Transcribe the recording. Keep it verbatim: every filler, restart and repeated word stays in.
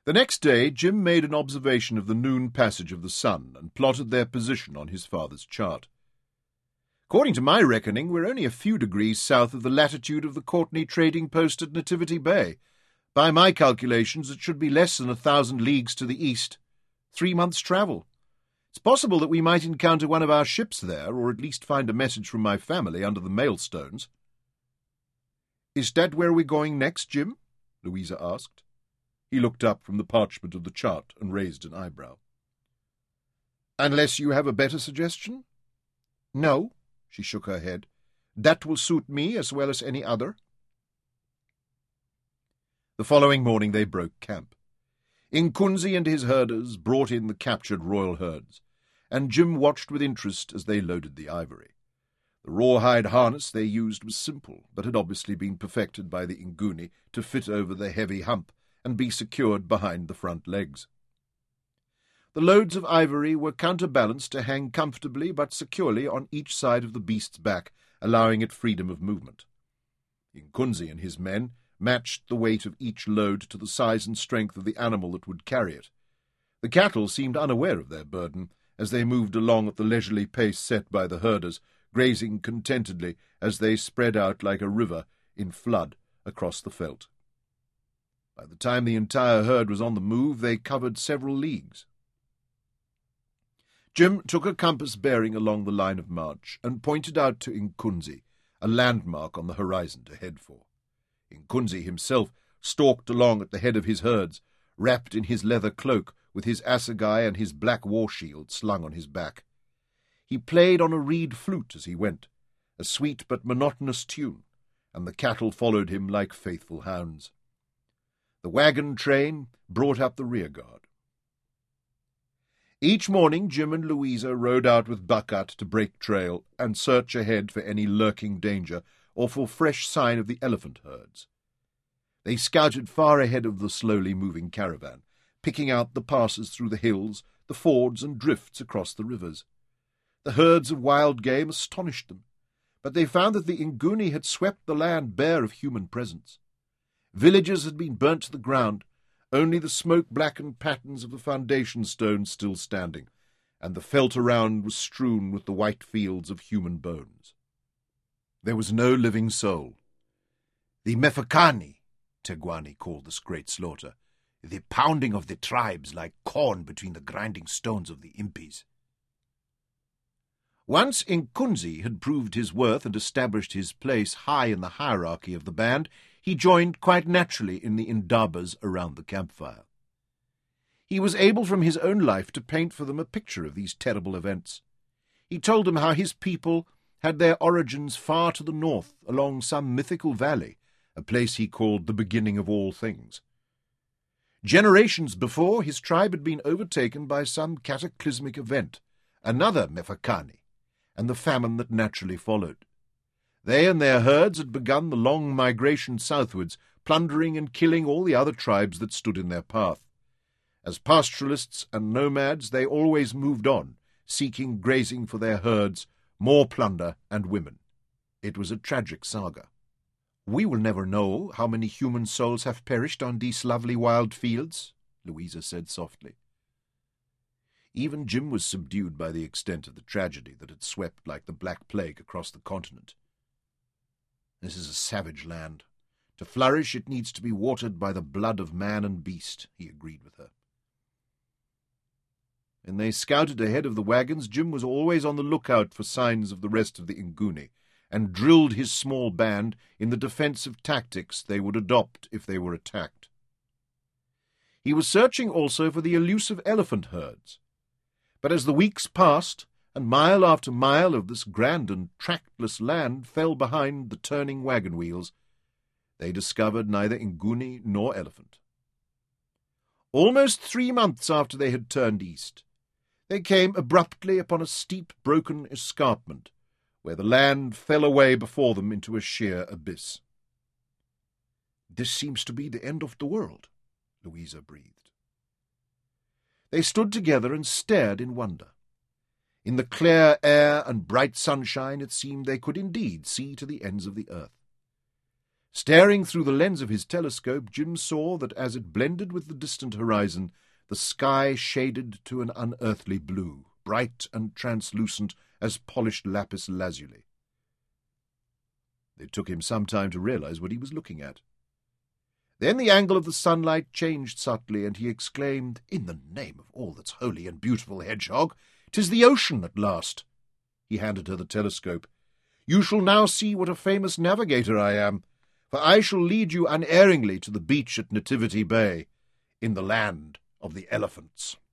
The next day Jim made an observation of the noon passage of the sun and plotted their position on his father's chart. "According to my reckoning, we're only a few degrees south of the latitude of the Courtney trading post at Nativity Bay. By my calculations, it should be less than a thousand leagues to the east. Three months' travel. It's possible that we might encounter one of our ships there, or at least find a message from my family under the mailstones." "Is that where we're going next, Jim?" Louisa asked. He looked up from the parchment of the chart and raised an eyebrow. "Unless you have a better suggestion?" "No," she shook her head. "That will suit me as well as any other." The following morning they broke camp. Inkunzi and his herders brought in the captured royal herds, and Jim watched with interest as they loaded the ivory. The rawhide harness they used was simple, but had obviously been perfected by the Inguni to fit over the heavy hump and be secured behind the front legs. The loads of ivory were counterbalanced to hang comfortably but securely on each side of the beast's back, allowing it freedom of movement. Inkunzi and his men matched the weight of each load to the size and strength of the animal that would carry it. The cattle seemed unaware of their burden, as they moved along at the leisurely pace set by the herders, grazing contentedly as they spread out like a river in flood across the veldt. By the time the entire herd was on the move, they covered several leagues. Jim took a compass bearing along the line of march and pointed out to Inkunzi a landmark on the horizon to head for. Inkunzi himself stalked along at the head of his herds, wrapped in his leather cloak, with his assegai and his black war-shield slung on his back. He played on a reed flute as he went, a sweet but monotonous tune, and the cattle followed him like faithful hounds. The wagon train brought up the rearguard. Each morning Jim and Louisa rode out with Buckat to break trail and search ahead for any lurking danger or for fresh sign of the elephant herds. They scouted far ahead of the slowly moving caravan, picking out the passes through the hills, the fords and drifts across the rivers. The herds of wild game astonished them, but they found that the Inguni had swept the land bare of human presence. Villages had been burnt to the ground, only the smoke-blackened patterns of the foundation stones still standing, and the veldt around was strewn with the white fields of human bones. There was no living soul. The Mefakani, Tegwani called this great slaughter, the pounding of the tribes like corn between the grinding stones of the impis. Once Inkunzi had proved his worth and established his place high in the hierarchy of the band, he joined quite naturally in the indabas around the campfire. He was able from his own life to paint for them a picture of these terrible events. He told them how his people had their origins far to the north, along some mythical valley, a place he called the beginning of all things. Generations before, his tribe had been overtaken by some cataclysmic event, another Mefakani, and the famine that naturally followed. They and their herds had begun the long migration southwards, plundering and killing all the other tribes that stood in their path. As pastoralists and nomads, they always moved on, seeking grazing for their herds, more plunder and women. It was a tragic saga. "We will never know how many human souls have perished on these lovely wild fields," Louisa said softly. Even Jim was subdued by the extent of the tragedy that had swept like the Black Plague across the continent. "This is a savage land. To flourish, it needs to be watered by the blood of man and beast," he agreed with her. When they scouted ahead of the wagons, Jim was always on the lookout for signs of the rest of the Inguni, and drilled his small band in the defensive tactics they would adopt if they were attacked. He was searching also for the elusive elephant herds. But as the weeks passed, and mile after mile of this grand and trackless land fell behind the turning wagon wheels, they discovered neither Inguni nor elephant. Almost three months after they had turned east, they came abruptly upon a steep, broken escarpment, where the land fell away before them into a sheer abyss. "This seems to be the end of the world," Louisa breathed. They stood together and stared in wonder. In the clear air and bright sunshine it seemed they could indeed see to the ends of the earth. Staring through the lens of his telescope, Jim saw that as it blended with the distant horizon, the sky shaded to an unearthly blue, bright and translucent as polished lapis lazuli. It took him some time to realize what he was looking at. Then the angle of the sunlight changed subtly, and he exclaimed, "In the name of all that's holy and beautiful, Hedgehog, 'tis the ocean at last!" He handed her the telescope. "You shall now see what a famous navigator I am, for I shall lead you unerringly to the beach at Nativity Bay, in the land of the elephants."